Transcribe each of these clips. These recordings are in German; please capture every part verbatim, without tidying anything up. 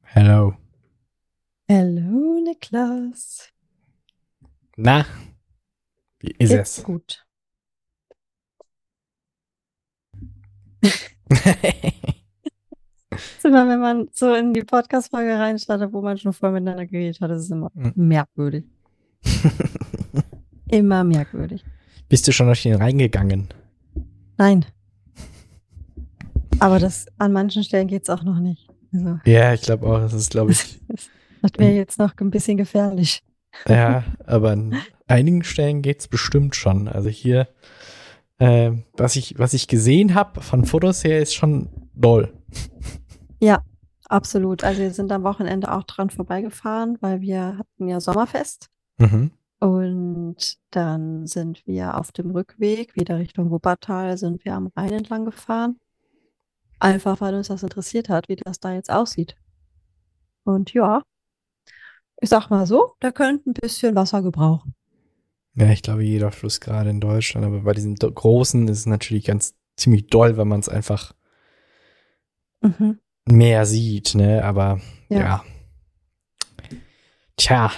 Hello. Hallo, Niklas. Na, wie ist Geht's es? gut? ist immer, wenn man so in die Podcast-Folge reinstartet, wo man schon voll miteinander geredet hat, das ist immer merkwürdig. Immer merkwürdig. Bist du schon durch den reingegangen? Nein. Aber das an manchen Stellen geht's auch noch nicht. Also, Ja, ich glaube auch. Das ist, glaube ich. das wäre jetzt noch ein bisschen gefährlich. Ja, aber an einigen Stellen geht's bestimmt schon. Also hier, äh, was ich, was ich gesehen habe von Fotos her, ist schon doll. Ja, absolut. Also wir sind am Wochenende auch dran vorbeigefahren, weil wir hatten ja Sommerfest. Mhm. Und dann sind wir auf dem Rückweg wieder Richtung Wuppertal, sind wir am Rhein entlang gefahren. Einfach, weil uns das interessiert hat, wie das da jetzt aussieht. Und ja, ich sag mal so, der könnte ein bisschen Wasser gebrauchen. Ja, ich glaube, jeder Fluss gerade in Deutschland, aber bei diesen do- großen ist es natürlich ganz ziemlich doll, wenn man es einfach Mhm. mehr sieht, ne? Aber Ja. ja. Tja.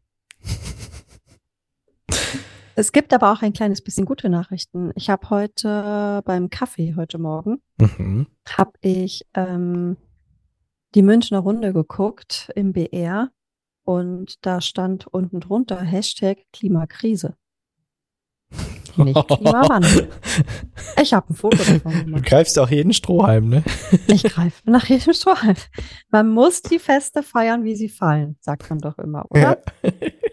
Es gibt aber auch ein kleines bisschen gute Nachrichten. Ich habe heute beim Kaffee heute Morgen, Mhm. habe ich ähm, die Münchner Runde geguckt im B R und da stand unten drunter Hashtag Klimakrise. Nicht Klimawandel. Ich habe ein Foto davon Du gemacht. greifst auch jeden Strohhalm, ne? Ich greife nach jedem Strohhalm. Man muss die Feste feiern, wie sie fallen, sagt man doch immer, oder? Ja.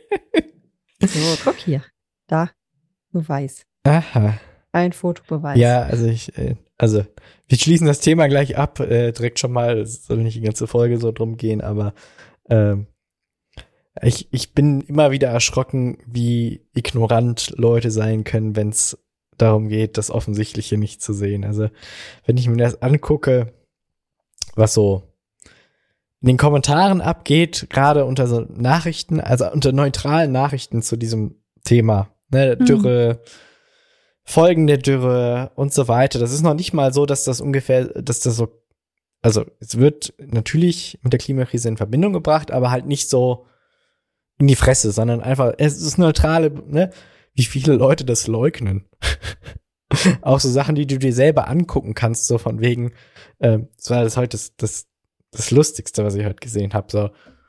So, guck hier. Da, Beweis. Aha. Ein Fotobeweis. Ja, also ich, äh, also wir schließen das Thema gleich ab, äh, direkt schon mal. Es soll nicht die ganze Folge so drum gehen, aber ähm, ich, ich bin immer wieder erschrocken, wie ignorant Leute sein können, wenn es darum geht, das Offensichtliche nicht zu sehen. Also wenn ich mir das angucke, was so in den Kommentaren abgeht, gerade unter so Nachrichten, also unter neutralen Nachrichten zu diesem Thema, ne, Dürre, Hm. Folgen der Dürre und so weiter. Das ist noch nicht mal so, dass das ungefähr, dass das so, also es wird natürlich mit der Klimakrise in Verbindung gebracht, aber halt nicht so in die Fresse, sondern einfach, es ist neutrale, ne, wie viele Leute das leugnen. Auch so Sachen, die du dir selber angucken kannst, so von wegen, äh, das war das heute das, das, das Lustigste, was ich heute gesehen habe, so.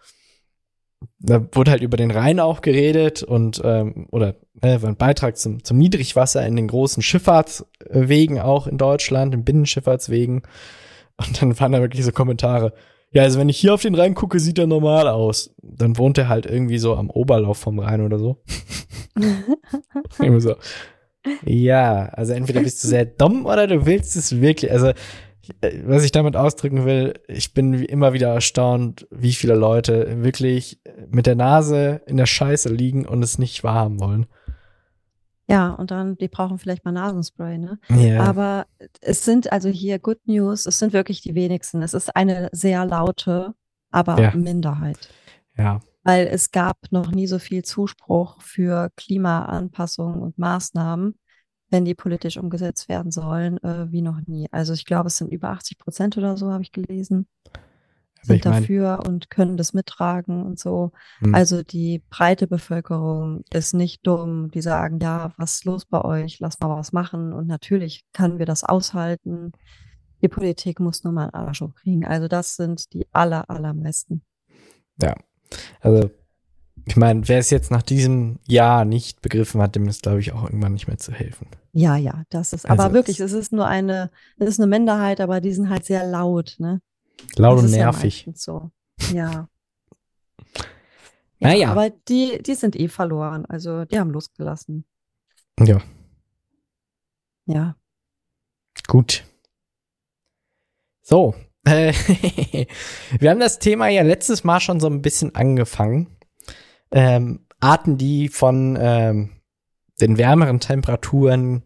Da wurde halt über den Rhein auch geredet und ähm, oder ne, war ein Beitrag zum, zum Niedrigwasser in den großen Schifffahrtswegen auch in Deutschland, in Binnenschifffahrtswegen. Und dann waren da wirklich so Kommentare. Ja, also wenn ich hier auf den Rhein gucke, sieht er normal aus. Dann wohnt er halt irgendwie so am Oberlauf vom Rhein oder so. Immer so. Ja, also entweder bist du sehr dumm oder du willst es wirklich. Also was ich damit ausdrücken will, ich bin immer wieder erstaunt, wie viele Leute wirklich mit der Nase in der Scheiße liegen und es nicht wahrhaben wollen. Ja, und dann, die brauchen vielleicht mal Nasenspray, ne? Ja. Aber es sind also hier Good News, es sind wirklich die wenigsten. Es ist eine sehr laute, aber Ja. Minderheit. Ja. Weil es gab noch nie so viel Zuspruch für Klimaanpassungen und Maßnahmen, wenn die politisch umgesetzt werden sollen, äh, wie noch nie. Also ich glaube, es sind über achtzig Prozent oder so, habe ich gelesen, Aber sind ich mein, dafür und können das mittragen und so. hm, Also die breite Bevölkerung ist nicht dumm. Die sagen, ja, was ist los bei euch? Lass mal was machen. Und natürlich können wir das aushalten. Die Politik muss nur mal einen Arsch hochkriegen. Also das sind die aller, allermeisten. ja. Also, ich meine, wer es jetzt nach diesem Jahr nicht begriffen hat, dem ist, glaube ich, auch irgendwann nicht mehr zu helfen. Ja, ja, das ist, Also, aber wirklich, es- es ist nur eine, es ist eine Minderheit, aber die sind halt sehr laut, ne? Laut Das und ist ja nervig. meistens so. Ja. Ja, Naja. aber die, die sind eh verloren. Also die haben losgelassen. Ja, Ja. gut. So. Äh, wir haben das Thema ja letztes Mal schon so ein bisschen angefangen. Ähm, Arten, die von ähm, den wärmeren Temperaturen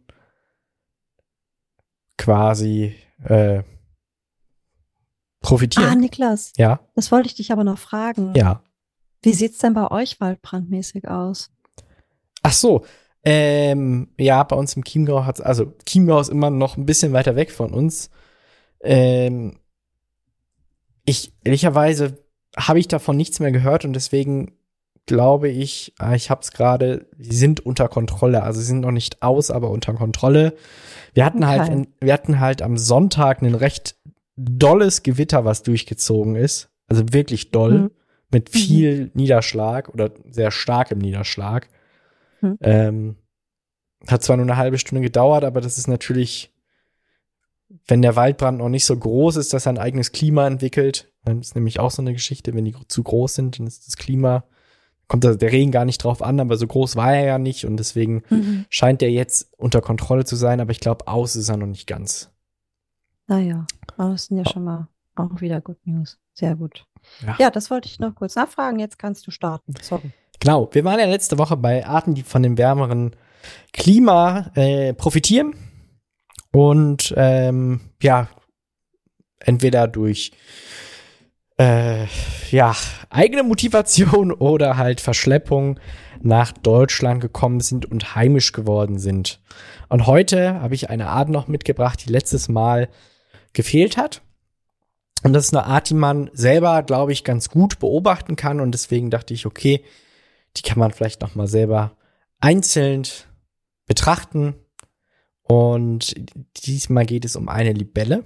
quasi äh, Ah, profitieren. Niklas, Ja, das wollte ich dich aber noch fragen. ja. Wie sieht's denn bei euch waldbrandmäßig aus? Ach so. Ähm, ja, bei uns im Chiemgau hat's, also Chiemgau ist immer noch ein bisschen weiter weg von uns. Ähm, ich, ehrlicherweise habe ich davon nichts mehr gehört und deswegen glaube ich, ah, ich habe es gerade, sie sind unter Kontrolle. Also sie sind noch nicht aus, aber unter Kontrolle. Wir hatten halt, Okay. in, wir hatten halt am Sonntag ein recht dolles Gewitter, was durchgezogen ist. Also wirklich doll, Mhm. mit Mhm. viel Niederschlag oder sehr starkem Niederschlag. Mhm. Ähm, hat zwar nur eine halbe Stunde gedauert, aber das ist natürlich, wenn der Waldbrand noch nicht so groß ist, dass er ein eigenes Klima entwickelt. Das ist nämlich auch so eine Geschichte, wenn die zu groß sind, dann ist das Klima, kommt da der Regen gar nicht drauf an, aber so groß war er ja nicht und deswegen Mhm. scheint der jetzt unter Kontrolle zu sein, aber ich glaube, aus ist er noch nicht ganz. Naja, aber das sind ja schon mal auch wieder Good News. Sehr gut. Ja. Ja, das wollte ich noch kurz nachfragen. Jetzt kannst du starten. Sorry. Genau, wir waren ja letzte Woche bei Arten, die von dem wärmeren Klima äh, profitieren und ähm, ja, entweder durch äh, ja, eigene Motivation oder halt Verschleppung nach Deutschland gekommen sind und heimisch geworden sind. Und heute habe ich eine Art noch mitgebracht, die letztes Mal gefehlt hat. Und das ist eine Art, die man selber, glaube ich, ganz gut beobachten kann. Und deswegen dachte ich, okay, die kann man vielleicht noch mal selber einzeln betrachten. Und diesmal geht es um eine Libelle.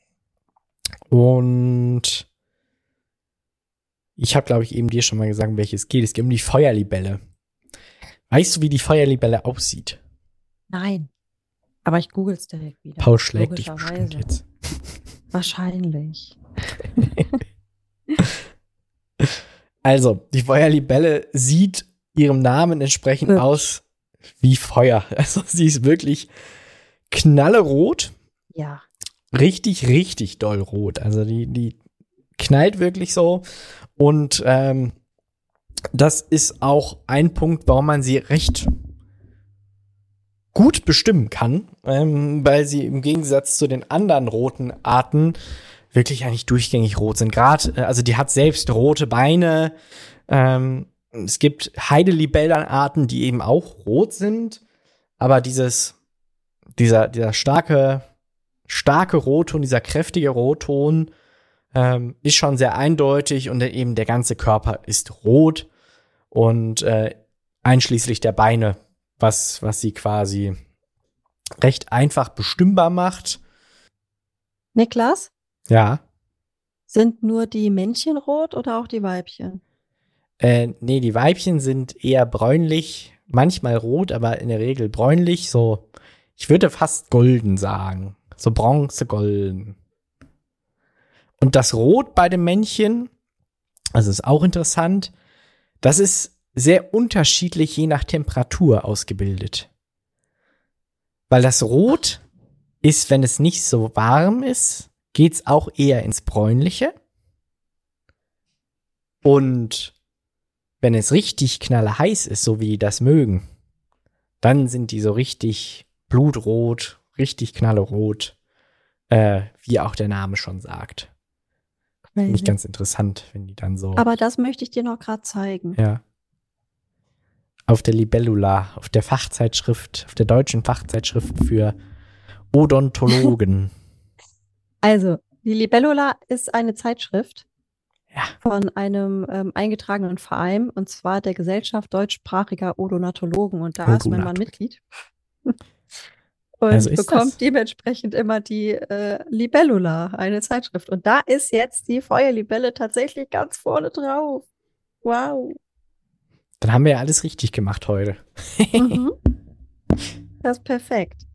Und ich habe, glaube ich, eben dir schon mal gesagt, um welches es geht. Es geht um die Feuerlibelle. Weißt du, wie die Feuerlibelle aussieht? Nein. Aber ich google es direkt wieder. Paul schlägt dich bestimmt Logischerweise. jetzt. Wahrscheinlich. Also, die Feuerlibelle sieht ihrem Namen entsprechend Wirklich? aus wie Feuer. Also, sie ist wirklich knallerot. Ja. Richtig, richtig doll rot. Also, die, die knallt wirklich so. Und ähm, das ist auch ein Punkt, warum man sie recht gut bestimmen kann, ähm, weil sie im Gegensatz zu den anderen roten Arten wirklich eigentlich durchgängig rot sind. Gerade, äh, also die hat selbst rote Beine. Ähm, es gibt Heidelibellenarten, die eben auch rot sind, aber dieses, dieser, dieser starke, starke Rotton, dieser kräftige Rotton ähm, ist schon sehr eindeutig und eben der ganze Körper ist rot und äh, einschließlich der Beine, was, was sie quasi recht einfach bestimmbar macht. Niklas, Ja. sind nur die Männchen rot oder auch die Weibchen? Äh, nee, die Weibchen sind eher bräunlich, manchmal rot, aber in der Regel bräunlich, so, ich würde fast golden sagen. So bronzegolden. Und das Rot bei dem Männchen, also ist auch interessant, das ist sehr unterschiedlich je nach Temperatur ausgebildet. Weil das Rot ist, wenn es nicht so warm ist, geht's auch eher ins Bräunliche. Und wenn es richtig knallheiß ist, so wie die das mögen, dann sind die so richtig blutrot, richtig knallerot, äh, wie auch der Name schon sagt. Finde ich ganz interessant, wenn die dann so. Aber das möchte ich dir noch gerade zeigen. Ja. Auf der Libellula, auf der Fachzeitschrift, auf der deutschen Fachzeitschrift für Odontologen. Also, die Libellula ist eine Zeitschrift Ja. von einem ähm, eingetragenen Verein, und zwar der Gesellschaft deutschsprachiger Odontologen. Und da ist mein Mann Mitglied. Und Also ist bekommt das? dementsprechend immer die äh, Libellula, eine Zeitschrift. Und da ist jetzt die Feuerlibelle tatsächlich ganz vorne drauf. Wow. Dann haben wir ja alles richtig gemacht heute. Mhm. Das ist perfekt.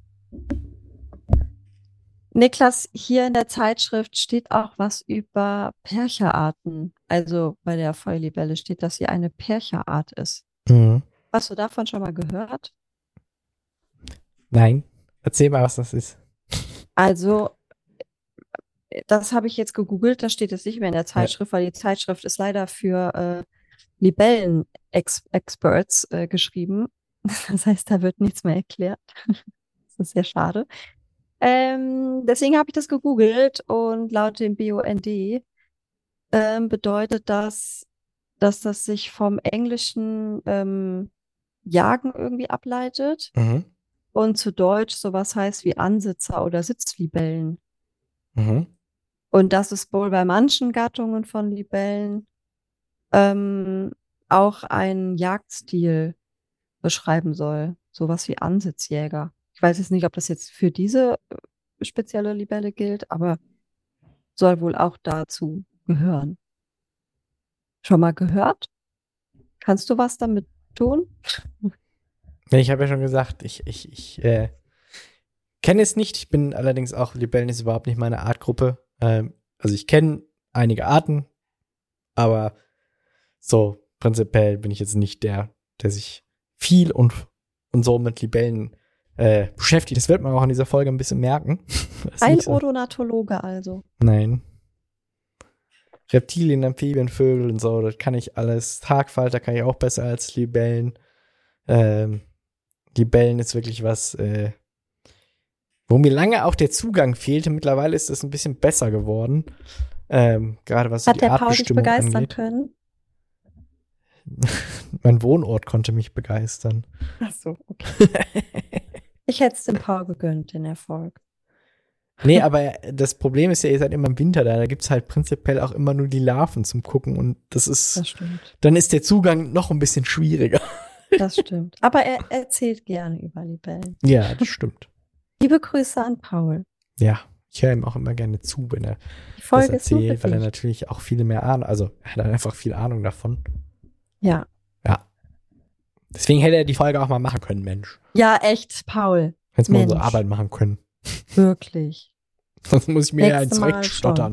Niklas, hier in der Zeitschrift steht auch was über Percherarten. Also bei der Feuerlibelle steht, dass sie eine Percherart ist. Mhm. Hast du davon schon mal gehört? Nein. Erzähl mal, was das ist. Also, das habe ich jetzt gegoogelt, das steht jetzt nicht mehr in der Zeitschrift, weil die Zeitschrift ist leider für äh, Libellen-Experts äh, geschrieben. Das heißt, da wird nichts mehr erklärt. Das ist sehr schade. Ähm, deswegen habe ich das gegoogelt und laut dem B U N D ähm, bedeutet das, dass das sich vom englischen ähm, Jagen irgendwie ableitet Mhm. und zu Deutsch sowas heißt wie Ansitzer oder Sitzlibellen. Mhm. Und das ist wohl bei manchen Gattungen von Libellen ähm, auch einen Jagdstil beschreiben soll. Sowas wie Ansitzjäger. Ich weiß jetzt nicht, ob das jetzt für diese äh, spezielle Libelle gilt, aber soll wohl auch dazu gehören. Schon mal gehört? Kannst du was damit tun? Ja, ich habe ja schon gesagt, ich, ich, ich äh, kenne es nicht. Ich bin allerdings auch, Libellen ist überhaupt nicht meine Artgruppe. Ähm, also ich kenne einige Arten, aber so prinzipiell bin ich jetzt nicht der, der sich viel und, und so mit Libellen äh, beschäftigt. Das wird man auch in dieser Folge ein bisschen merken. Ein so. Odonatologe also. Nein. Reptilien, Amphibien, Vögel und so, das kann ich alles. Tagfalter kann ich auch besser als Libellen. Ähm, Libellen ist wirklich was, äh, wo mir lange auch der Zugang fehlte. Mittlerweile ist es ein bisschen besser geworden. Ähm, gerade was so Hat die der Paul dich Artbestimmung begeistern angeht. können? Mein Wohnort konnte mich begeistern. Ach so, okay. Ich hätte es dem Paul gegönnt, den Erfolg. Nee, aber das Problem ist ja, ihr seid immer im Winter da. Da gibt's halt prinzipiell auch immer nur die Larven zum Gucken. Und das ist, Das stimmt. dann ist der Zugang noch ein bisschen schwieriger. Das stimmt. Aber er erzählt gerne über Libellen. Ja, das stimmt. Liebe Grüße an Paul. Ja, ich höre ihm auch immer gerne zu, wenn er Die das Folge ist nur erzählt, für weil er dich. natürlich auch viel mehr Ahnung, also er hat einfach viel Ahnung davon. Ja. Ja. Deswegen hätte er die Folge auch mal machen können, Mensch. Ja, echt, Paul. Hätte mal Mensch. unsere Arbeit machen können. Wirklich. Sonst muss ich mir ja Nächste ins Mal Recht schon. stottern.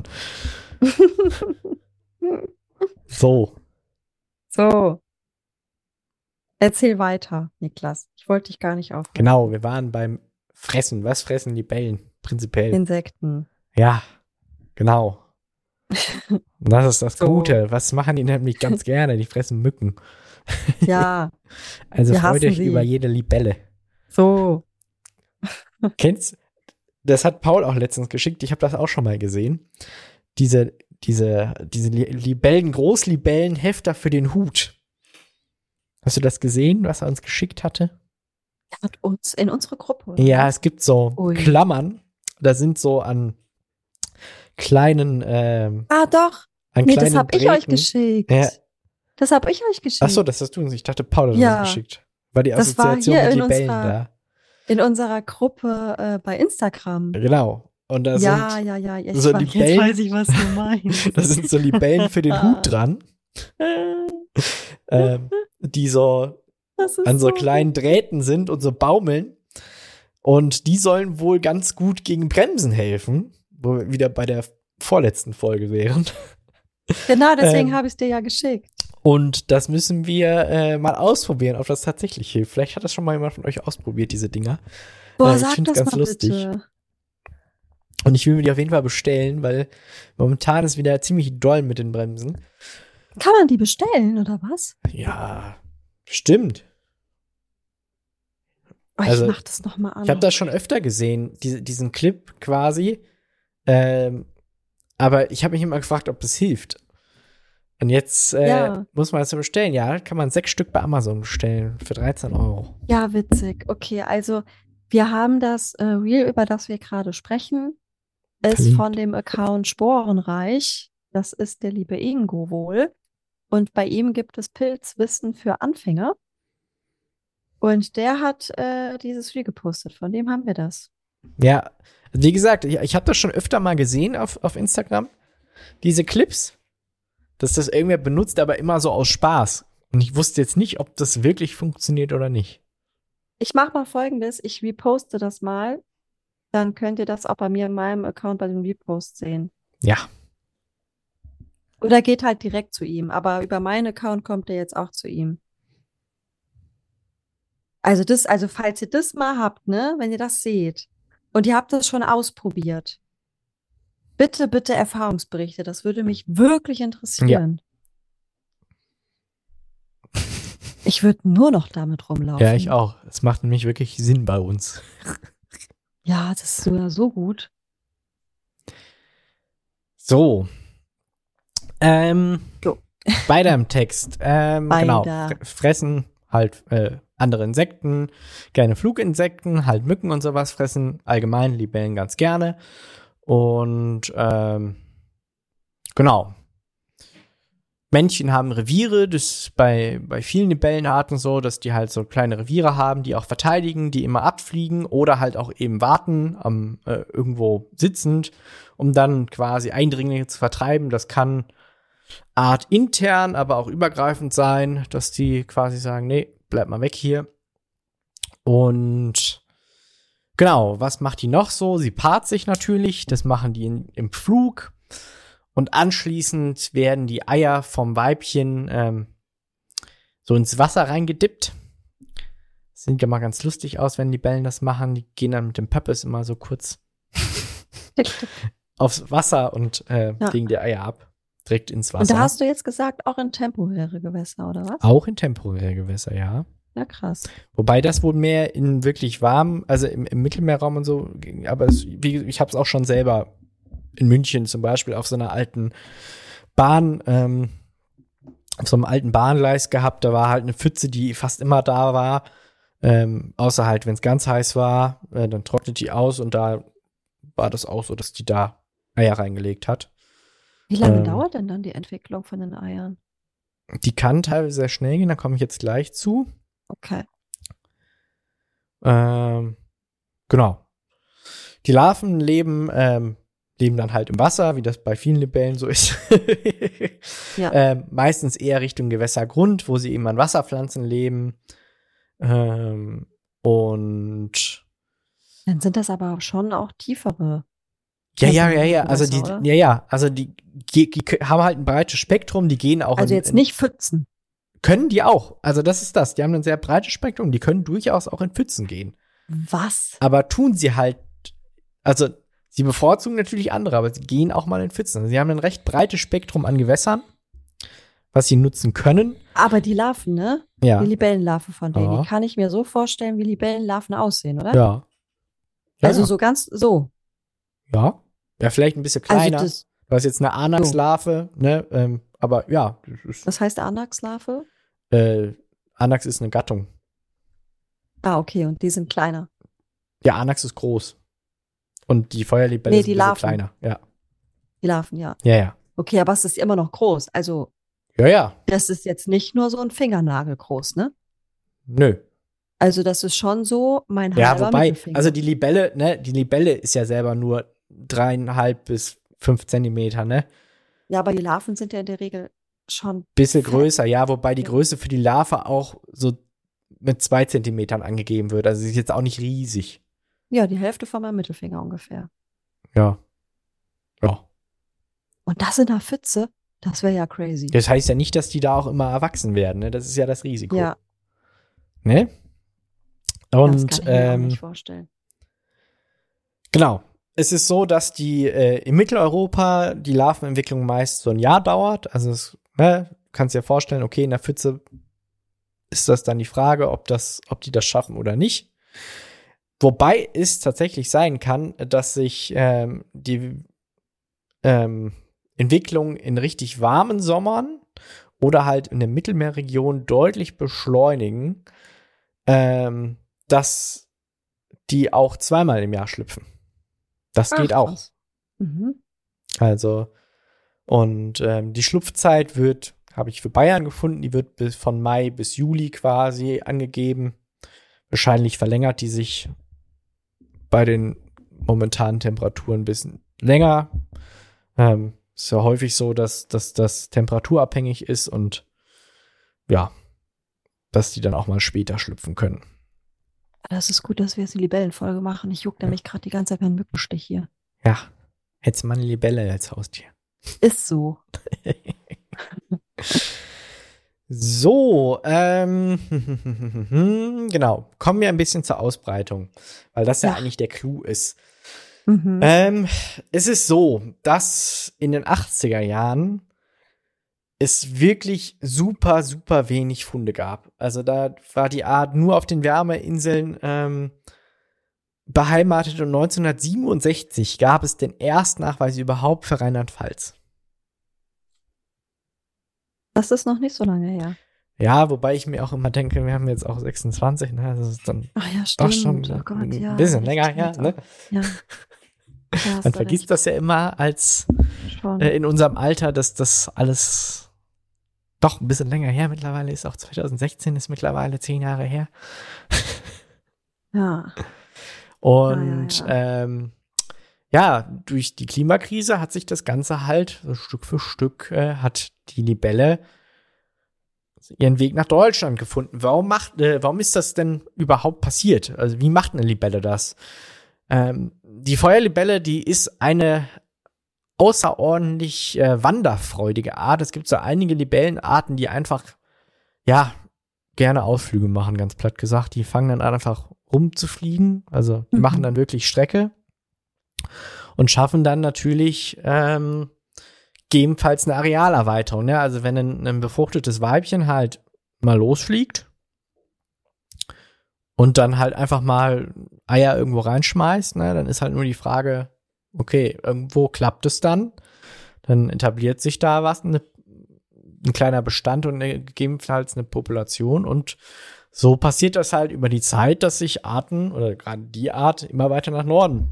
So. So. Erzähl weiter, Niklas. Ich wollte dich gar nicht aufhalten. Genau, wir waren beim Fressen. Was fressen Libellen? Prinzipiell. Insekten. Ja, genau. Und das ist das So. Gute. Was machen die nämlich ganz gerne? Die fressen Mücken. Ja, Also Wir freut hassen euch sie. über jede Libelle. so. Kennst, das hat Paul auch letztens geschickt. Ich habe das auch schon mal gesehen. Diese, diese, diese Li- Libellen, Großlibellenhefter für den Hut. Hast du das gesehen, was er uns geschickt hatte? Er hat uns in unsere Gruppe. Oder? Ja, es gibt so Ui. Klammern. Da sind so an kleinen, ähm, Ah, doch. an Nee, kleinen das habe ich euch Drähten. geschickt. Ja. Das habe ich euch geschickt. Ach so, das hast du uns. Ich dachte, Paul hat Ja. das geschickt. War die Das war Assoziation hier mit in Libellen unserer- da. In unserer Gruppe äh, bei Instagram. Genau. Und da ja, sind, ja, ja, ja. Ich so weiß, Libellen- jetzt weiß ich, was du meinst. da sind so Libellen für den Hut dran, ähm, die so Das ist an so so kleinen Drähten sind und so baumeln. Und die sollen wohl ganz gut gegen Bremsen helfen, wo wir wieder bei der vorletzten Folge wären. Genau, deswegen Ähm, habe ich es dir ja geschickt. Und das müssen wir äh, mal ausprobieren, ob das tatsächlich hilft. Vielleicht hat das schon mal jemand von euch ausprobiert, diese Dinger. Boah, äh, ich sag find's das ganz mal lustig. bitte. Und ich will mir die auf jeden Fall bestellen, weil momentan ist wieder ziemlich doll mit den Bremsen. Kann man die bestellen, oder was? Ja, stimmt. Oh, Also, ich mach das nochmal an. Ich habe das schon öfter gesehen, diese, diesen Clip quasi. Ähm, aber ich habe mich immer gefragt, ob das hilft. Und jetzt äh, Ja. muss man das ja bestellen. Ja, kann man sechs Stück bei Amazon bestellen für dreizehn Euro. Ja, witzig. Okay, also wir haben das äh, Reel, über das wir gerade sprechen, ist Verlinkt. von dem Account Sporenreich. Das ist der liebe Ingo wohl. Und bei ihm gibt es Pilzwissen für Anfänger. Und der hat äh, dieses Reel gepostet. Von dem haben wir das. Ja, wie gesagt, ich, ich habe das schon öfter mal gesehen auf, auf Instagram. Diese Clips, dass das irgendwer benutzt, aber immer so aus Spaß. Und ich wusste jetzt nicht, ob das wirklich funktioniert oder nicht. Ich mache mal Folgendes. Ich reposte das mal. Dann könnt ihr das auch bei mir in meinem Account bei den Reposts sehen. Ja, Oder geht halt direkt zu ihm. Aber über meinen Account kommt er jetzt auch zu ihm. Also das, also falls ihr das mal habt, ne, wenn ihr das seht und ihr habt das schon ausprobiert, bitte, bitte Erfahrungsberichte. Das würde mich wirklich interessieren. Ich würde nur noch damit rumlaufen. ja, ich auch. Es macht nämlich wirklich Sinn bei uns. Ja, das ist sogar so gut. So. Ähm, So. weiter im Text. Ähm, genau. Weiter. Fre- Fressen halt äh, andere Insekten, gerne Fluginsekten, halt Mücken und sowas fressen. Allgemein Libellen ganz gerne. Und ähm, genau. Männchen haben Reviere, das ist bei, bei vielen Libellenarten so, dass die halt so kleine Reviere haben, die auch verteidigen, die immer abfliegen oder halt auch eben warten, am, äh, irgendwo sitzend, um dann quasi Eindringlinge zu vertreiben. Das kann Art intern, aber auch übergreifend sein, dass die quasi sagen, nee, bleib mal weg hier. Und genau, was macht die noch so? Sie paart sich natürlich, das machen die in, im Flug. Und anschließend werden die Eier vom Weibchen ähm, so ins Wasser reingedippt. Das sieht ja mal ganz lustig aus, wenn Libellen das machen. Die gehen dann mit dem Pöppes immer so kurz aufs Wasser und äh, Ja. legen die Eier ab. Direkt ins Und Wasser. da hast du jetzt gesagt, auch in temporäre Gewässer, oder was? Auch in temporäre Gewässer, ja. Ja, krass. Wobei das wohl mehr in wirklich warm, also im, im Mittelmeerraum und so, aber es, wie, ich habe es auch schon selber in München zum Beispiel auf so einer alten Bahn, ähm, auf so einem alten Bahngleis gehabt. Da war halt eine Pfütze, die fast immer da war. Ähm, außer halt, wenn es ganz heiß war, äh, dann trocknet die aus und da war das auch so, dass die da Eier reingelegt hat. Wie lange Ähm. dauert denn dann die Entwicklung von den Eiern? Die kann teilweise sehr schnell gehen, da komme ich jetzt gleich zu. Okay. Ähm, genau. Die Larven leben, ähm, leben dann halt im Wasser, wie das bei vielen Libellen so ist. Ja. ähm, meistens eher Richtung Gewässergrund, wo sie eben an Wasserpflanzen leben. Ähm, und Dann sind das aber schon auch tiefere. ja, ja, ja, ja, also die, Gewässer, oder? ja, ja, also die, die, die haben halt ein breites Spektrum, die gehen auch Also in, jetzt nicht Pfützen. können die auch. Also das ist das. Die haben ein sehr breites Spektrum, die können durchaus auch in Pfützen gehen. Was? Aber tun sie halt, also sie bevorzugen natürlich andere, aber sie gehen auch mal in Pfützen. Also sie haben ein recht breites Spektrum an Gewässern, was sie nutzen können. Aber die Larven, ne? Ja. Die Libellenlarven von denen, Ja. die kann ich mir so vorstellen, wie Libellenlarven aussehen, oder? Ja. Ja, Also ja. so ganz so. Ja. Ja, vielleicht ein bisschen kleiner. Also das, Du hast jetzt eine Anax-Larve, ne? Ähm, aber ja, das ist, was heißt Anax-Larve? äh, Anax ist eine Gattung. Ah, okay, und die sind kleiner. Ja, Anax ist groß. Und die Feuerlibelle Nee, ist die ein bisschen Larven. kleiner. Ja. Die Larven, ja. Ja, ja. Okay, aber es ist immer noch groß. Also Ja, ja. das ist jetzt nicht nur so ein Fingernagel groß, ne? Nö. Also das ist schon so mein Ja, halber wobei, Mittelfinger. also die Libelle, ne, die Libelle ist ja selber nur dreieinhalb bis fünf Zentimeter, ne? Ja, aber die Larven sind ja in der Regel schon Bisschen fett. größer, ja, wobei die Ja. Größe für die Larve auch so mit zwei Zentimetern angegeben wird. Also sie ist jetzt auch nicht riesig. Ja, die Hälfte von meinem Mittelfinger ungefähr. Ja. Ja. Und das in der Pfütze, das wäre ja crazy. Das heißt ja nicht, dass die da auch immer erwachsen werden, ne? Das ist ja das Risiko. Ja, Ne? das Und kann ich mir auch ähm, nicht vorstellen. genau. Es ist so, dass die äh, in Mitteleuropa die Larvenentwicklung meist so ein Jahr dauert. Also es, ne, kannst dir vorstellen, okay, in der Pfütze ist das dann die Frage, ob das, ob die das schaffen oder nicht. Wobei es tatsächlich sein kann, dass sich ähm, die ähm, Entwicklung in richtig warmen Sommern oder halt in der Mittelmeerregion deutlich beschleunigen, ähm, dass die auch zweimal im Jahr schlüpfen. Das Ach, geht auch. krass. Mhm. Also, und ähm, die Schlupfzeit wird, habe ich für Bayern gefunden, die wird bis von Mai bis Juli quasi angegeben. Wahrscheinlich verlängert die sich bei den momentanen Temperaturen ein bisschen länger. Ähm, ist ja häufig so, dass, dass das temperaturabhängig ist und ja, dass die dann auch mal später schlüpfen können. Das ist gut, dass wir jetzt die Libellenfolge machen. Ich juck nämlich gerade die ganze Zeit meinen Mückenstich hier. Ja, hättest du mal eine Libelle als Haustier. Ist so. So, ähm, genau, kommen wir ein bisschen zur Ausbreitung, weil das ja, Ja. eigentlich der Clou ist. Mhm. Ähm, es ist so, dass in den achtziger Jahren es wirklich super, super wenig Funde gab. Also da war die Art nur auf den Wärmeinseln ähm, beheimatet und neunzehnhundertsiebenundsechzig gab es den Erstnachweis überhaupt für Rheinland-Pfalz. Das ist noch nicht so lange her. Ja, wobei ich mir auch immer denke, wir haben jetzt auch sechsundzwanzig, ne? Das ist dann Ach ja, doch stimmt. schon Oh Gott, ein ja. bisschen echt, länger her, jetzt ne? auch. Ja. Ja, hast Man du vergisst recht. das ja immer als Schon. äh, in unserem Alter, dass das alles Doch, ein bisschen länger her mittlerweile, ist auch zwanzig sechzehn, ist mittlerweile zehn Jahre her. Ja. Und Ja, ja, ja. ähm, ja, durch die Klimakrise hat sich das Ganze halt so Stück für Stück äh, hat die Libelle ihren Weg nach Deutschland gefunden. Warum macht, äh, warum ist das denn überhaupt passiert? Also wie macht eine Libelle das? Ähm, die Feuerlibelle, die ist eine außerordentlich äh, wanderfreudige Art. Es gibt so einige Libellenarten, die einfach, ja, gerne Ausflüge machen, ganz platt gesagt. Die fangen dann an, einfach rumzufliegen. Also die Mhm. machen dann wirklich Strecke und schaffen dann natürlich ähm, gegebenenfalls eine Arealerweiterung. Ne? Also wenn ein, ein befruchtetes Weibchen halt mal losfliegt und dann halt einfach mal Eier irgendwo reinschmeißt, ne, dann ist halt nur die Frage, okay, irgendwo klappt es dann, dann etabliert sich da was, eine, ein kleiner Bestand und eine, gegebenenfalls eine Population und so passiert das halt über die Zeit, dass sich Arten oder gerade die Art immer weiter nach Norden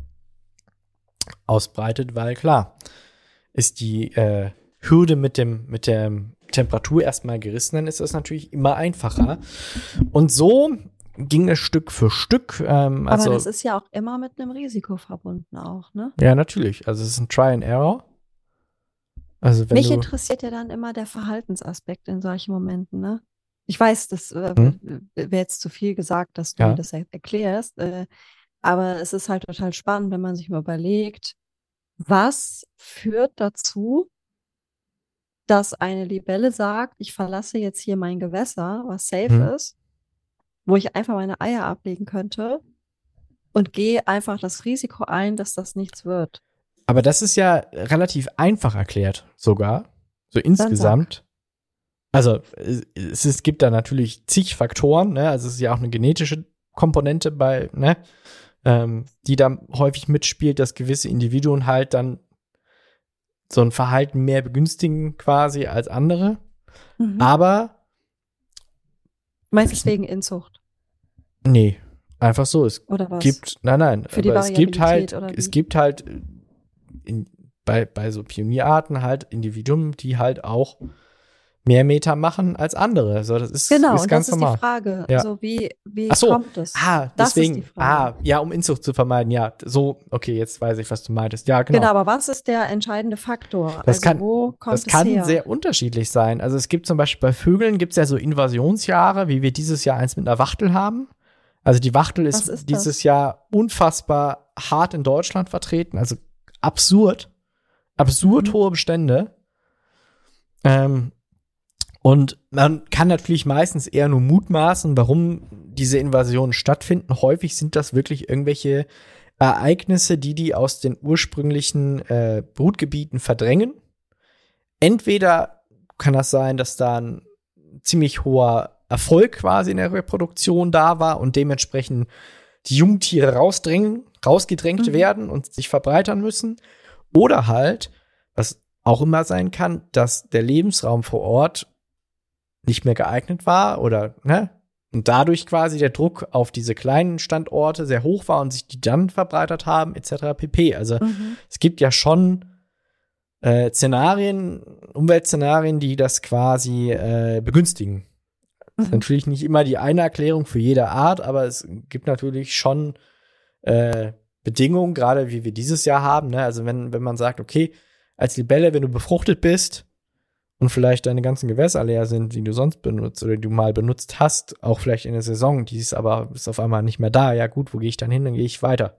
ausbreitet, weil klar, ist die äh, Hürde mit dem mit der Temperatur erstmal gerissen, dann ist das natürlich immer einfacher. Und so ging es Stück für Stück. Ähm, also, Aber das ist ja auch immer mit einem Risiko verbunden auch, ne? Ja, natürlich. Also es ist ein Try and Error. Also wenn Mich du interessiert ja dann immer der Verhaltensaspekt in solchen Momenten, ne? Ich weiß, das äh, hm? wäre jetzt zu viel gesagt, dass du mir Ja. das er erklärst, äh, aber es ist halt total spannend, wenn man sich mal überlegt, was führt dazu, dass eine Libelle sagt, ich verlasse jetzt hier mein Gewässer, was safe Hm. ist, wo ich einfach meine Eier ablegen könnte und gehe einfach das Risiko ein, dass das nichts wird. Aber das ist ja relativ einfach erklärt, sogar. So Dann sag. insgesamt. Also es, es gibt da natürlich zig Faktoren, ne? Also es ist ja auch eine genetische Komponente bei, ne? Ähm, die da häufig mitspielt, dass gewisse Individuen halt dann so ein Verhalten mehr begünstigen quasi als andere. Mhm. Aber Du meinst es wegen Inzucht? nee, einfach so. Es Oder was? gibt, nein, nein, Für die aber es gibt halt, Variabilität oder es wie? gibt halt in, bei, bei so Pionierarten halt Individuen, die halt auch mehr Meter machen als andere. So, das ist, Genau, ist und ganz das ist normal. die Frage. Ja. So, wie, wie Ach so, kommt es? ah, Das ist die deswegen, Frage. ah, ja, um Inzucht zu vermeiden, ja, so, okay, jetzt weiß ich, was du meintest. Ja, genau. Genau, aber was ist der entscheidende Faktor? Das Also, kann, wo kommt das es kann her? sehr unterschiedlich sein. Also es gibt zum Beispiel bei Vögeln gibt es ja so Invasionsjahre, wie wir dieses Jahr eins mit einer Wachtel haben. Also die Wachtel ist, Was ist dieses das? Jahr unfassbar hart in Deutschland vertreten. Also absurd, absurd Mhm. hohe Bestände. Ähm, und man kann natürlich meistens eher nur mutmaßen, warum diese Invasionen stattfinden. Häufig sind das wirklich irgendwelche Ereignisse, die die aus den ursprünglichen äh, Brutgebieten verdrängen. Entweder kann das sein, dass da ein ziemlich hoher Erfolg quasi in der Reproduktion da war und dementsprechend die Jungtiere rausdrängen, rausgedrängt Mhm. werden und sich verbreitern müssen. Oder halt, was auch immer sein kann, dass der Lebensraum vor Ort nicht mehr geeignet war oder, ne? Und dadurch quasi der Druck auf diese kleinen Standorte sehr hoch war und sich die dann verbreitert haben, et cetera pp. Also Mhm. es gibt ja schon äh, Szenarien, Umweltszenarien, die das quasi äh, begünstigen. Das ist Mhm. natürlich nicht immer die eine Erklärung für jede Art, aber es gibt natürlich schon äh, Bedingungen, gerade wie wir dieses Jahr haben. Ne? Also wenn, wenn man sagt, okay, als Libelle, wenn du befruchtet bist und vielleicht deine ganzen Gewässer leer sind, die du sonst benutzt oder die du mal benutzt hast, auch vielleicht in der Saison, die ist aber ist auf einmal nicht mehr da. Ja gut, wo gehe ich dann hin? Dann gehe ich weiter.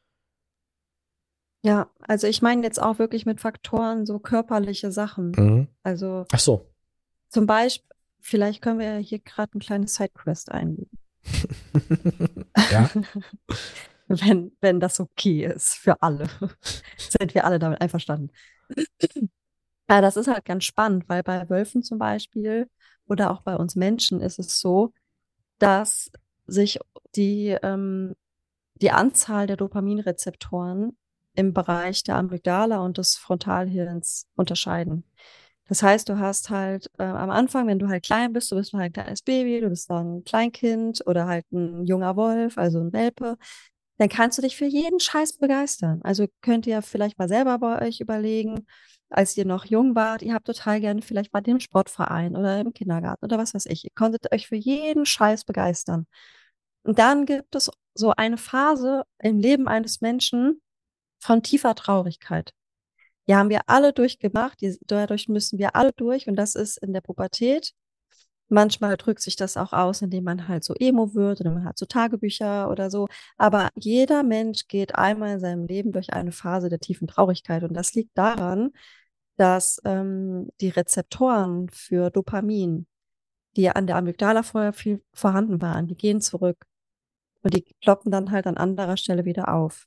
Ja, also ich meine jetzt auch wirklich mit Faktoren so körperliche Sachen. Mhm. Also Ach so. zum Beispiel, vielleicht können wir hier gerade ein kleines Sidequest einlegen. Ja. Wenn, wenn das okay ist für alle. Sind wir alle damit einverstanden. Ja, das ist halt ganz spannend, weil bei Wölfen zum Beispiel oder auch bei uns Menschen ist es so, dass sich die, ähm, die Anzahl der Dopaminrezeptoren im Bereich der Amygdala und des Frontalhirns unterscheiden. Das heißt, du hast halt äh, am Anfang, wenn du halt klein bist, du bist halt ein kleines Baby, du bist dann ein Kleinkind oder halt ein junger Wolf, also ein Welpe, dann kannst du dich für jeden Scheiß begeistern. Also könnt ihr vielleicht mal selber bei euch überlegen, als ihr noch jung wart, ihr habt total gerne vielleicht bei dem Sportverein oder im Kindergarten oder was weiß ich. Ihr konntet euch für jeden Scheiß begeistern. Und dann gibt es so eine Phase im Leben eines Menschen von tiefer Traurigkeit. Die haben wir alle durchgemacht, die, dadurch müssen wir alle durch und das ist in der Pubertät. Manchmal drückt sich das auch aus, indem man halt so Emo wird oder man hat so Tagebücher oder so. Aber jeder Mensch geht einmal in seinem Leben durch eine Phase der tiefen Traurigkeit. Und das liegt daran, dass ähm, die Rezeptoren für Dopamin, die an der Amygdala vorher viel vorhanden waren, die gehen zurück. Und die ploppen dann halt an anderer Stelle wieder auf.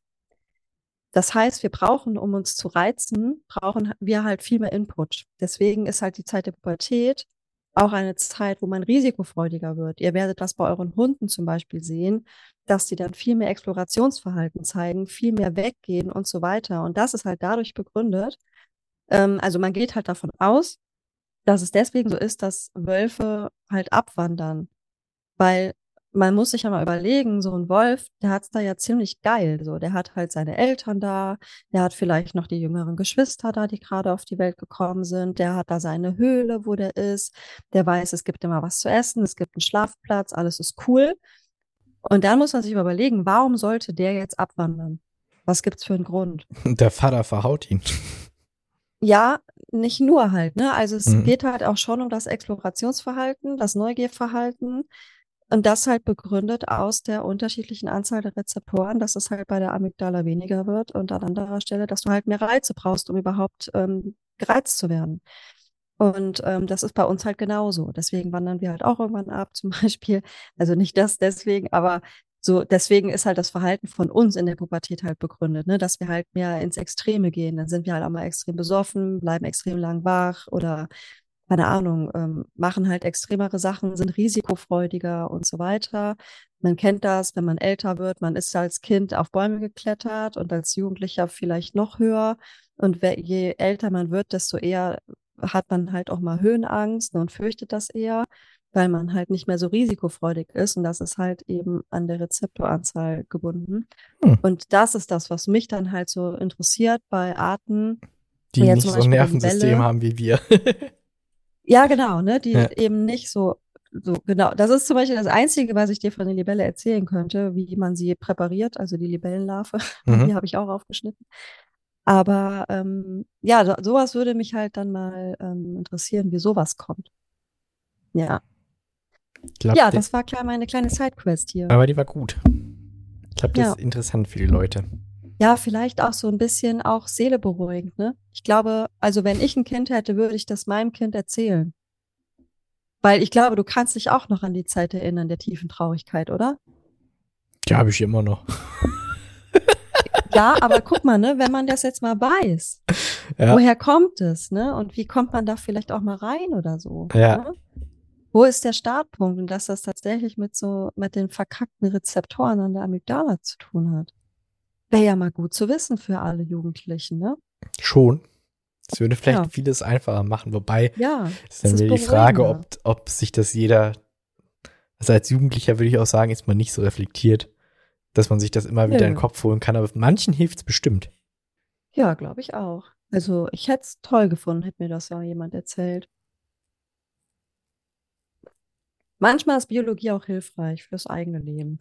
Das heißt, wir brauchen, um uns zu reizen, brauchen wir halt viel mehr Input. Deswegen ist halt die Zeit der Pubertät auch eine Zeit, wo man risikofreudiger wird. Ihr werdet das bei euren Hunden zum Beispiel sehen, dass die dann viel mehr Explorationsverhalten zeigen, viel mehr weggehen und so weiter. Und das ist halt dadurch begründet. Ähm, also man geht halt davon aus, dass es deswegen so ist, dass Wölfe halt abwandern. Weil man muss sich ja mal überlegen, so ein Wolf, der hat's da ja ziemlich geil. So, der hat halt seine Eltern da, der hat vielleicht noch die jüngeren Geschwister da, die gerade auf die Welt gekommen sind, der hat da seine Höhle, wo der ist, der weiß, es gibt immer was zu essen, es gibt einen Schlafplatz, alles ist cool. Und dann muss man sich überlegen, warum sollte der jetzt abwandern? Was gibt's für einen Grund? Der Vater verhaut ihn. Ja, nicht nur halt, ne? Also es Mhm. geht halt auch schon um das Explorationsverhalten, das Neugierverhalten. Und das halt begründet aus der unterschiedlichen Anzahl der Rezeptoren, dass es halt bei der Amygdala weniger wird und an anderer Stelle, dass du halt mehr Reize brauchst, um überhaupt ähm, gereizt zu werden. Und ähm, das ist bei uns halt genauso. Deswegen wandern wir halt auch irgendwann ab, zum Beispiel. Also nicht das deswegen, aber so deswegen ist halt das Verhalten von uns in der Pubertät halt begründet, ne, dass wir halt mehr ins Extreme gehen. Dann sind wir halt auch mal extrem besoffen, bleiben extrem lang wach oder keine Ahnung, ähm, machen halt extremere Sachen, sind risikofreudiger und so weiter. Man kennt das, wenn man älter wird, man ist als Kind auf Bäume geklettert und als Jugendlicher vielleicht noch höher. Und wer, je älter man wird, desto eher hat man halt auch mal Höhenangst und fürchtet das eher, weil man halt nicht mehr so risikofreudig ist. Und das ist halt eben an der Rezeptoranzahl gebunden. Hm. Und das ist das, was mich dann halt so interessiert bei Arten, Die wie jetzt nicht zum so ein Beispiel der Nervensystem Libelle. haben wie wir. Ja, genau, ne, die Ja. eben nicht so, so genau. Das ist zum Beispiel das Einzige, was ich dir von der Libelle erzählen könnte, wie man sie präpariert, also die Libellenlarve. Mhm. Die habe ich auch aufgeschnitten. Aber ähm, ja, so, sowas würde mich halt dann mal ähm, interessieren, wie sowas kommt. Ja. Ich glaub, Ja, der- das war klar meine kleine Sidequest hier. aber die war gut. Ich glaube, das Ja. ist interessant für die Leute. Ja, vielleicht auch so ein bisschen auch Seele beruhigend, ne? Ich glaube, also wenn ich ein Kind hätte, würde ich das meinem Kind erzählen. Weil ich glaube, du kannst dich auch noch an die Zeit erinnern, der tiefen Traurigkeit, oder? Die habe ich immer noch. Ja, aber guck mal, ne, wenn man das jetzt mal weiß, Ja. woher kommt es, ne? Und wie kommt man da vielleicht auch mal rein oder so? Ja. Ne? Wo ist der Startpunkt? Und dass das tatsächlich mit so, mit den verkackten Rezeptoren an der Amygdala zu tun hat. Wäre ja mal gut zu wissen für alle Jugendlichen, ne? Schon. Das würde vielleicht Ja. vieles einfacher machen. Wobei, Ja, ist dann es ist wieder die Frage, ob, beruhigender. ob sich das jeder, also als Jugendlicher würde ich auch sagen, ist man nicht so reflektiert, dass man sich das immer wieder in den Nö. Kopf holen kann. Aber manchen hilft es bestimmt. Ja, glaube ich auch. Also ich hätte es toll gefunden, hätte mir das ja jemand erzählt. Manchmal ist Biologie auch hilfreich fürs eigene Leben.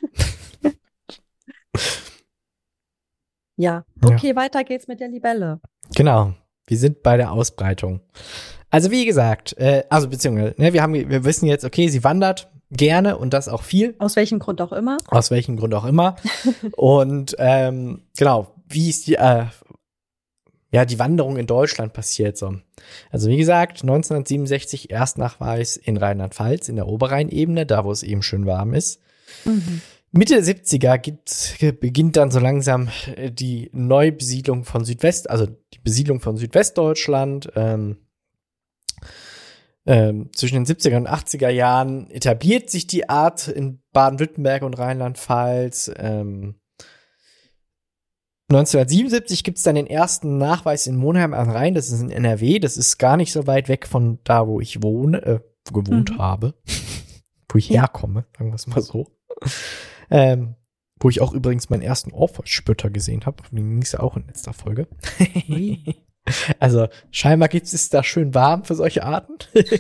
Ja, Ja. okay, weiter geht's mit der Libelle. Genau. Wir sind bei der Ausbreitung. Also wie gesagt, äh, also beziehungsweise, ne, wir haben, wir wissen jetzt, okay, sie wandert gerne und das auch viel, Aus welchem Grund auch immer. aus welchem Grund auch immer. Und ähm, genau, wie ist die, äh, ja, die Wanderung in Deutschland passiert so. Also wie gesagt, neunzehnhundertsiebenundsechzig Erstnachweis in Rheinland-Pfalz, in der Oberrheinebene, da wo es eben schön warm ist. Mhm. Mitte der siebziger gibt, beginnt dann so langsam äh, die Neubesiedlung von Südwest, also die Besiedlung von Südwestdeutschland. Ähm, ähm, zwischen den siebziger und achtziger Jahren etabliert sich die Art in Baden-Württemberg und Rheinland-Pfalz. Ähm, neunzehnhundertsiebenundsiebzig gibt es dann den ersten Nachweis in Monheim am Rhein, das ist in N R W, das ist gar nicht so weit weg von da, wo ich wohne, äh, gewohnt Mhm. habe, wo ich Ja. herkomme, sagen wir es mal so. Ähm, wo ich auch übrigens meinen ersten Ohrfeigspötter gesehen habe. Den ging es ja auch in letzter Folge. Ui. Also scheinbar gibt es da schön warm für solche Arten.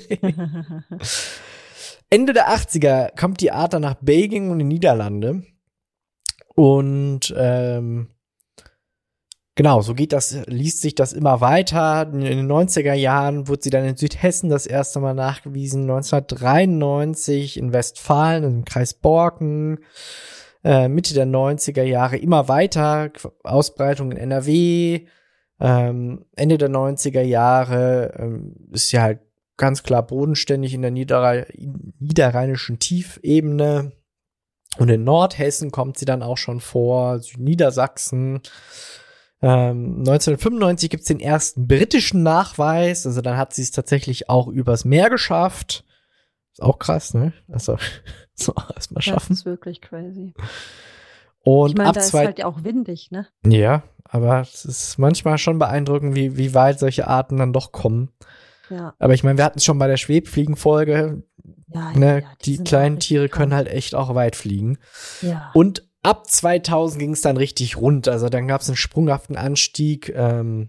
Ende der achtziger kommt die Art dann nach Belgien und in die Niederlande. Und ähm, genau, so geht das, liest sich das immer weiter. In den neunziger Jahren wurde sie dann in Südhessen das erste Mal nachgewiesen. neunzehnhundertdreiundneunzig in Westfalen, im Kreis Borken. Äh, Mitte der neunziger Jahre immer weiter. Ausbreitung in N R W. Ähm, Ende der neunziger Jahre ähm, ist sie halt ganz klar bodenständig in der Niederrhe- niederrheinischen Tiefebene. Und in Nordhessen kommt sie dann auch schon vor, Südniedersachsen. Ähm, neunzehnhundertfünfundneunzig gibt es den ersten britischen Nachweis. Also dann hat sie es tatsächlich auch übers Meer geschafft. Ist auch krass, ne? Also, so erstmal schaffen. Das ist wirklich crazy. Und Ich meine, ab da ist zwei halt ja auch windig, ne? Ja, aber es ist manchmal schon beeindruckend, wie, wie weit solche Arten dann doch kommen. Ja. Aber ich meine, wir hatten es schon bei der Schwebfliegenfolge. Ja, Ne, ja, ja, die sind kleinen auch richtig Tiere können krass. halt echt auch weit fliegen. Ja. Und ab zweitausend ging es dann richtig rund. Also dann gab es einen sprunghaften Anstieg. Ähm,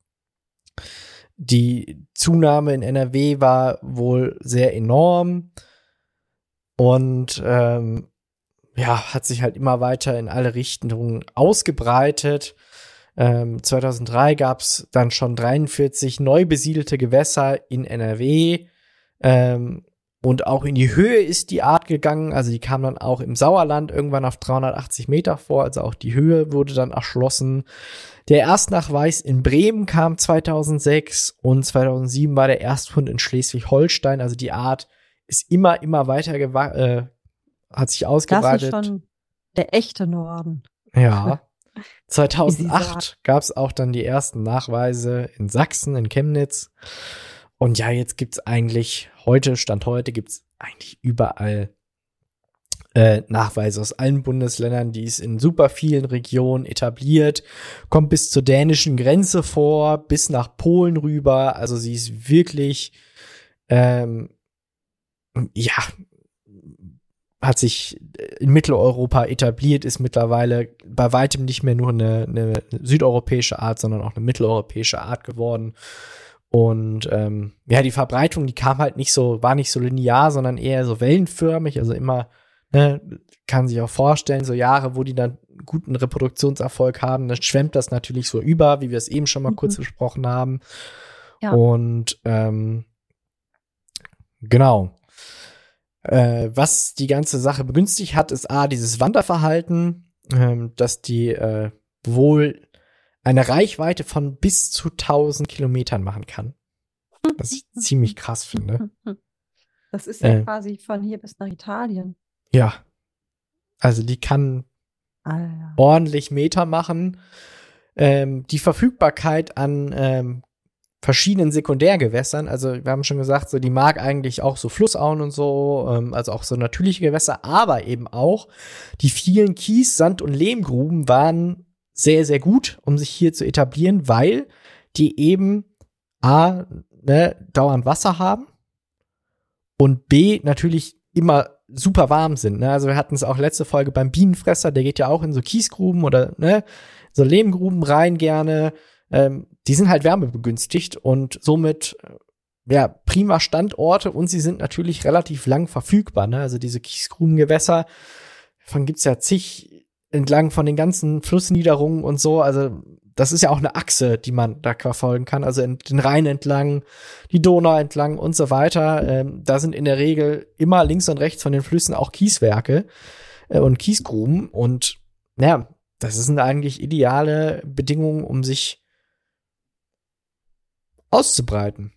die Zunahme in N R W war wohl sehr enorm. Und ähm, ja, hat sich halt immer weiter in alle Richtungen ausgebreitet. Ähm, zweitausenddrei gab es dann schon dreiundvierzig neu besiedelte Gewässer in N R W. Ähm, Und auch in die Höhe ist die Art gegangen. Also die kam dann auch im Sauerland irgendwann auf dreihundertachtzig Meter vor. Also auch die Höhe wurde dann erschlossen. Der Erstnachweis in Bremen kam zweitausendsechs und zweitausendsieben war der Erstfund in Schleswig-Holstein. Also die Art ist immer, immer weiter gewa- äh, hat sich Das ausgebreitet. ist schon der echte Norden. Ja. Wie sie zweitausendacht sagt. gab es auch dann die ersten Nachweise in Sachsen, in Chemnitz. Und ja, jetzt gibt's eigentlich, heute, Stand heute, gibt's eigentlich überall äh, Nachweise aus allen Bundesländern. Die ist in super vielen Regionen etabliert, kommt bis zur dänischen Grenze vor, bis nach Polen rüber. Also sie ist wirklich, ähm, ja, hat sich in Mitteleuropa etabliert, ist mittlerweile bei weitem nicht mehr nur eine, eine südeuropäische Art, sondern auch eine mitteleuropäische Art geworden. Und ähm, ja, die Verbreitung, die kam halt nicht so, war nicht so linear, sondern eher so wellenförmig, also immer, ne, kann sich auch vorstellen, so Jahre, wo die dann guten Reproduktionserfolg haben, dann schwemmt das natürlich so über, wie wir es eben schon mal Mhm. kurz besprochen haben. Ja. Und ähm, genau. Äh, was die ganze Sache begünstigt hat, ist A, dieses Wanderverhalten, ähm, dass die äh, wohl eine Reichweite von bis zu tausend Kilometern machen kann. Was ich ziemlich krass finde. Das ist ja Äh. quasi von hier bis nach Italien. Ja. Also die kann Alter. ordentlich Meter machen. Ähm, die Verfügbarkeit an ähm, verschiedenen Sekundärgewässern, also wir haben schon gesagt, so die mag eigentlich auch so Flussauen und so, ähm, also auch so natürliche Gewässer, aber eben auch die vielen Kies-, Sand- und Lehmgruben waren sehr, sehr gut, um sich hier zu etablieren, weil die eben A, ne, dauernd Wasser haben und B, natürlich immer super warm sind. Ne? Also wir hatten es auch letzte Folge beim Bienenfresser, der geht ja auch in so Kiesgruben oder ne, so Lehmgruben rein gerne. Ähm, die sind halt wärmebegünstigt und somit ja prima Standorte und sie sind natürlich relativ lang verfügbar. Ne? Also diese Kiesgrubengewässer, davon gibt's ja zig entlang von den ganzen Flussniederungen und so. Also das ist ja auch eine Achse, die man da verfolgen kann. Also den Rhein entlang, die Donau entlang und so weiter. Ähm, da sind in der Regel immer links und rechts von den Flüssen auch Kieswerke äh, und Kiesgruben. Und ja, das sind eigentlich ideale Bedingungen, um sich auszubreiten.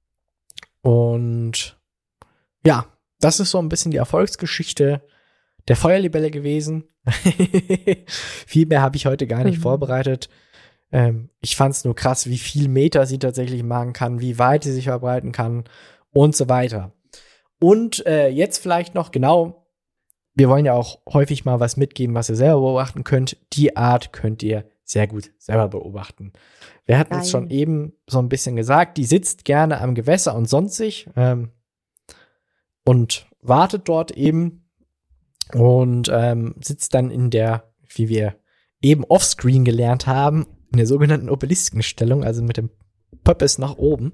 Und ja, das ist so ein bisschen die Erfolgsgeschichte der Feuerlibelle gewesen. Viel mehr habe ich heute gar nicht Mhm. vorbereitet. Ähm, ich fand es nur krass, wie viel Meter sie tatsächlich machen kann, wie weit sie sich verbreiten kann und so weiter. Und äh, jetzt vielleicht noch genau, wir wollen ja auch häufig mal was mitgeben, was ihr selber beobachten könnt. Die Art könnt ihr sehr gut selber beobachten. Wir hatten es Geil. schon eben so ein bisschen gesagt, die sitzt gerne am Gewässer und sonstig ähm, und wartet dort eben und ähm, sitzt dann in der, wie wir eben offscreen gelernt haben, in der sogenannten Obeliskenstellung, also mit dem Pöppes nach oben.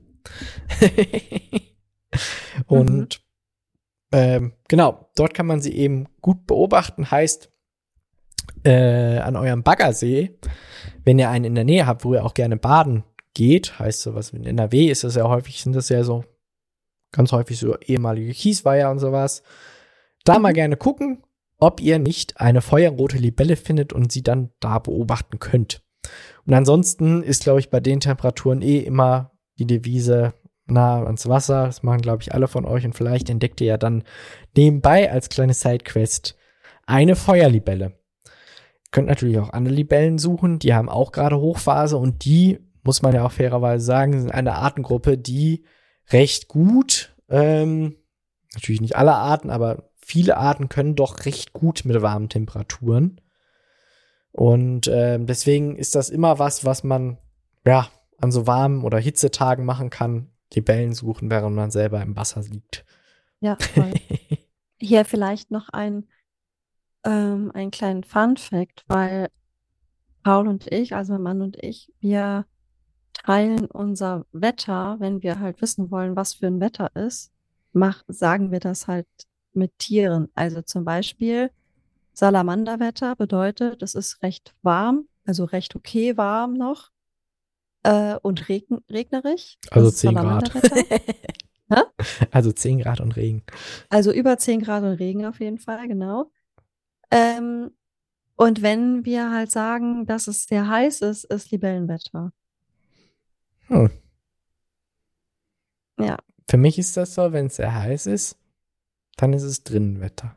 Und mhm. ähm, genau, dort kann man sie eben gut beobachten. Heißt, äh, an eurem Baggersee, wenn ihr einen in der Nähe habt, wo ihr auch gerne baden geht, heißt sowas wie in N R W ist das ja häufig, sind das ja so ganz häufig so ehemalige Kiesweiher und sowas. Da mal gerne gucken, ob ihr nicht eine feuerrote Libelle findet und sie dann da beobachten könnt. Und ansonsten ist, glaube ich, bei den Temperaturen eh immer die Devise nah ans Wasser. Das machen, glaube ich, alle von euch. Und vielleicht entdeckt ihr ja dann nebenbei als kleine Sidequest eine Feuerlibelle. Ihr könnt natürlich auch andere Libellen suchen. Die haben auch gerade Hochphase. Und die, muss man ja auch fairerweise sagen, sind eine Artengruppe, die recht gut, ähm, natürlich nicht alle Arten, aber viele Arten können doch recht gut mit warmen Temperaturen. Und äh, deswegen ist das immer was, was man ja an so warmen oder Hitzetagen machen kann, Libellen suchen, während man selber im Wasser liegt. Ja, voll. Hier vielleicht noch ein ähm, einen kleinen Fun-Fact, weil Paul und ich, also mein Mann und ich, wir teilen unser Wetter, wenn wir halt wissen wollen, was für ein Wetter ist, mach, sagen wir das halt mit Tieren. Also zum Beispiel Salamanderwetter bedeutet, es ist recht warm, also recht okay warm noch äh, und regen, regnerig. Also Das ist zehn Grad. Hä? Also zehn Grad und Regen. Also über zehn Grad und Regen auf jeden Fall, genau. Ähm, und wenn wir halt sagen, dass es sehr heiß ist, ist Libellenwetter. Hm. Ja. Für mich ist das so, wenn es sehr heiß ist, dann ist es Drinnenwetter.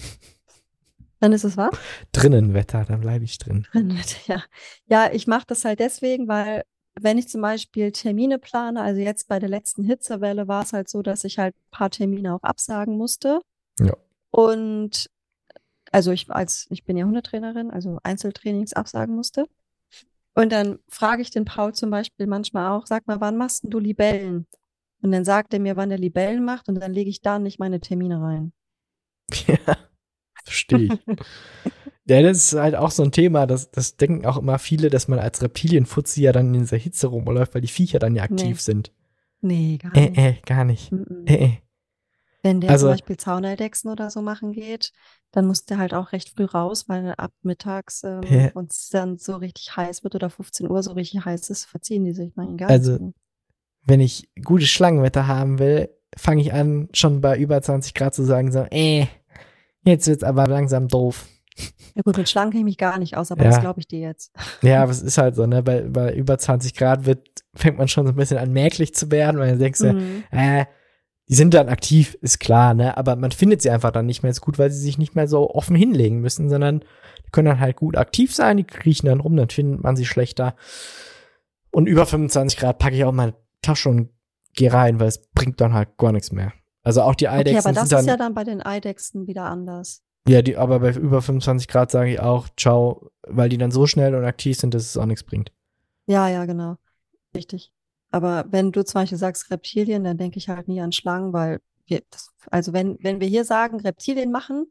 Dann ist es was? Drinnenwetter, dann bleibe ich drin. Drinnenwetter, ja. Ja, ich mache das halt deswegen, weil wenn ich zum Beispiel Termine plane, also jetzt bei der letzten Hitzewelle war es halt so, dass ich halt ein paar Termine auch absagen musste. Ja. Und also ich als ich bin ja Hundetrainerin, also Einzeltrainings absagen musste. Und dann frage ich den Paul zum Beispiel manchmal auch, sag mal, wann machst denn du Libellen? Und dann sagt er mir, wann er Libellen macht und dann lege ich da nicht meine Termine rein. Ja, verstehe ich. Ja, das ist halt auch so ein Thema, das, das denken auch immer viele, dass man als Reptilienfuzzi ja dann in dieser Hitze rumläuft, weil die Viecher dann ja aktiv Nee. sind. Nee, gar Äh, nicht. äh, gar nicht. Mm-mm. Äh, äh. Wenn der Also- zum Beispiel Zauneidechsen oder so machen geht, dann muss der halt auch recht früh raus, weil ab mittags ähm, Ja. und es dann so richtig heiß wird oder fünfzehn Uhr so richtig heiß ist, verziehen die sich mal gar Also- nicht. Wenn ich gutes Schlangenwetter haben will, fange ich an, schon bei über zwanzig Grad zu sagen, so, äh, jetzt wird's aber langsam doof. Ja gut, mit Schlangen kenne ich mich gar nicht aus, aber Ja. das glaube ich dir jetzt. Ja, aber es ist halt so, ne, bei, bei über zwanzig Grad wird, fängt man schon so ein bisschen an merklich zu werden, weil du denkst, ja, Mhm. äh, die sind dann aktiv, ist klar, ne, aber man findet sie einfach dann nicht mehr so gut, weil sie sich nicht mehr so offen hinlegen müssen, sondern die können dann halt gut aktiv sein, die kriechen dann rum, dann findet man sie schlechter. Und über fünfundzwanzig Grad packe ich auch meine Tasche und gehe rein, weil es bringt dann halt gar nichts mehr. Also auch die Okay, Eidechsen aber das sind dann, ist ja dann bei den Eidechsen wieder anders. ja, die, aber bei über fünfundzwanzig Grad sage ich auch, ciao, weil die dann so schnell und aktiv sind, dass es auch nichts bringt. Ja, ja, genau. Richtig. Aber wenn du zum Beispiel sagst Reptilien, dann denke ich halt nie an Schlangen, weil wir, das, also wenn, wenn wir hier sagen Reptilien machen,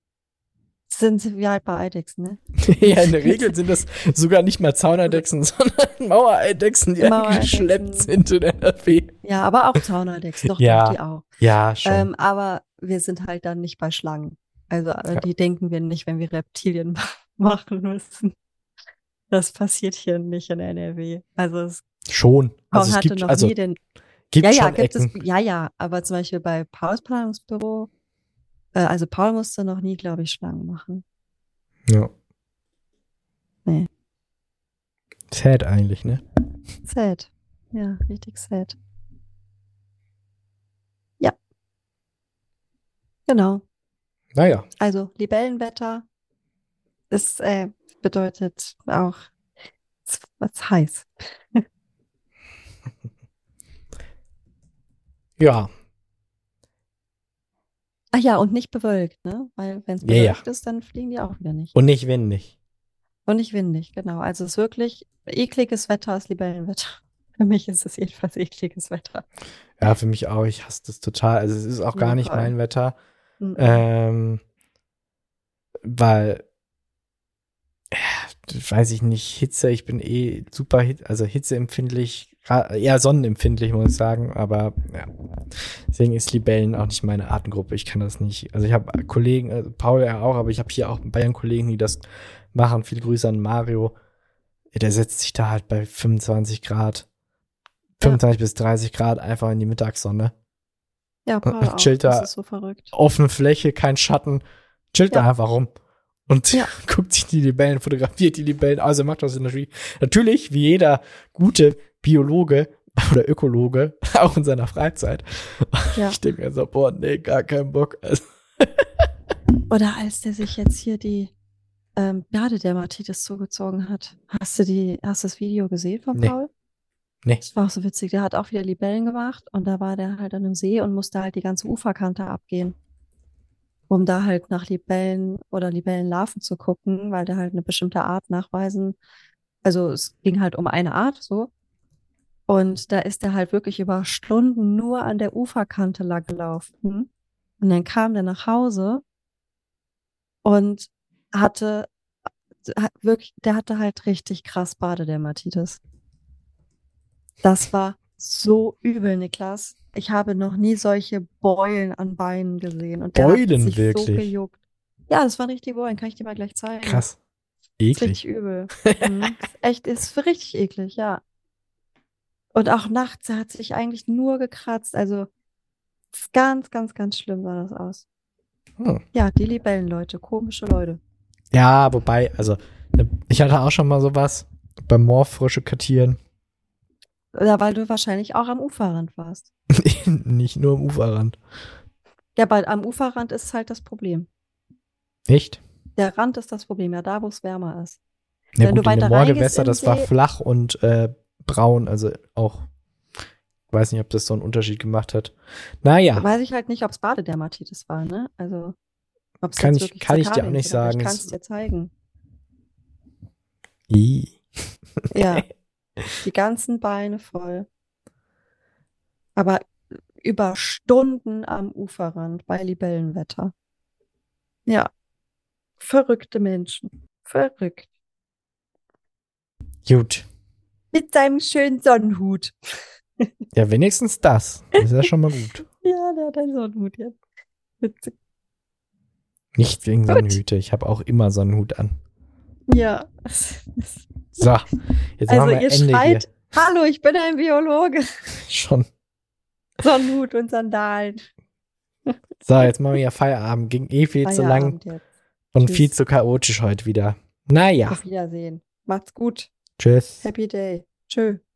sind wir halt bei Eidechsen, ne? Ja, in der Regel sind das sogar nicht mal Zauneidechsen, sondern Mauereidechsen, die Mauereidechsen. eingeschleppt sind in N R W. Ja, aber auch Zauneidechsen, doch, Ja. doch, die auch. Ja, schon. Ähm, aber wir sind halt dann nicht bei Schlangen. Also äh, Ja. die denken wir nicht, wenn wir Reptilien machen müssen. Das passiert hier nicht in N R W. Also es Schon. Paul Also es hatte gibt, noch also nie den. gibt Ja, ja, schon gibt Ecken. es. Ja, ja, aber zum Beispiel bei Pauls Planungsbüro, äh, also Paul musste noch nie, glaube ich, Schlangen machen. Ja. Nee. Sad eigentlich, ne? Sad. Ja, richtig sad. Ja. Genau. Naja. Also Libellenwetter ist, äh, bedeutet auch es ist heiß. Ja. Ach ja, und nicht bewölkt, ne? Weil wenn es Ja, ja. bewölkt ist, dann fliegen die auch wieder nicht. Und nicht windig. Und nicht windig, genau. Also es ist wirklich ekliges Wetter ist Libellenwetter. Für mich ist es jedenfalls ekliges Wetter. Ja, für mich auch. Ich hasse das total. Also es ist auch gar Ja, nicht voll. mein Wetter. Mhm. Ähm, weil, ja, weiß ich nicht, Hitze, ich bin eh super, hit, also hitzeempfindlich, eher sonnenempfindlich, muss ich sagen, aber ja. Deswegen ist Libellen auch nicht meine Artengruppe. Ich kann das nicht. Also ich habe Kollegen, also Paul ja auch, aber ich habe hier auch Bayern-Kollegen, die das machen. Viele Grüße an Mario. Der setzt sich da halt bei fünfundzwanzig Grad, fünfundzwanzig ja. bis dreißig Grad einfach in die Mittagssonne. Ja, Paul und auch. chillt da, das ist so verrückt. Offene Fläche, kein Schatten, chillt ja. da einfach rum. Und ja. guckt sich die Libellen, fotografiert die Libellen. Also macht das natürlich, natürlich, wie jeder gute Biologe oder Ökologe, auch in seiner Freizeit. Ja. Ich denke mir so, boah, nee, gar keinen Bock. Also oder als der sich jetzt hier die ähm, Bladedermatitis zugezogen hat. Hast du die, hast du das Video gesehen von nee. Paul? Nee. Das war auch so witzig. Der hat auch wieder Libellen gemacht und da war der halt an einem See und musste halt die ganze Uferkante abgehen, um da halt nach Libellen oder Libellenlarven zu gucken, weil der halt eine bestimmte Art nachweisen. Also es ging halt um eine Art so. Und da ist er halt wirklich über Stunden nur an der Uferkante lang gelaufen. Und dann kam der nach Hause und hatte hat wirklich, der hatte halt richtig krass Bladedermatitis. Das war so übel, Niklas. Ich habe noch nie solche Beulen an Beinen gesehen. Und der Beulen hat sich wirklich? so gejuckt. Ja, das waren richtig Beulen. Kann ich dir mal gleich zeigen. Krass. Eklig. Eklig. Ist richtig übel. mhm. Ist echt, ist richtig eklig, ja. Und auch nachts, er hat sich eigentlich nur gekratzt. Also ganz, ganz, ganz schlimm sah das aus. Hm. Ja, die Libellenleute, komische Leute. Ja, wobei, also ich hatte auch schon mal sowas beim Moorfrösche kartieren. Ja, weil du wahrscheinlich auch am Uferrand warst. Nicht nur am Uferrand. Ja, weil am Uferrand ist halt das Problem. Echt? Der Rand ist das Problem, ja, da wo es wärmer ist. Ja, Wenn gut, du weiter in dem Moorgewässer, das See, war flach und äh, braun, also auch, ich weiß nicht, ob das so einen Unterschied gemacht hat. Naja. Weiß ich halt nicht, ob es Bladedermatitis war, ne? Also, ob es kann ich, kann ich dir auch nicht sagen. Ich kann es dir zeigen. I. Ja, die ganzen Beine voll. Aber über Stunden am Uferrand bei Libellenwetter. Ja, verrückte Menschen. Verrückt. Gut. Mit seinem schönen Sonnenhut. Ja, wenigstens das. Das ist ja schon mal gut. Ja, der hat einen Sonnenhut jetzt. Witzig. Nicht wegen Sonnenhüte. Ich habe auch immer Sonnenhut an. Ja. So, jetzt also machen wir ihr Ende schreit, hier. Hallo, ich bin ein Biologe. Schon. Sonnenhut und Sandalen. So, jetzt machen wir ja Feierabend. Ging eh viel zu lang jetzt. und Tschüss. viel zu chaotisch heute wieder. Naja. Auf Wiedersehen. Macht's gut. Tschüss. Happy Day. Tschö.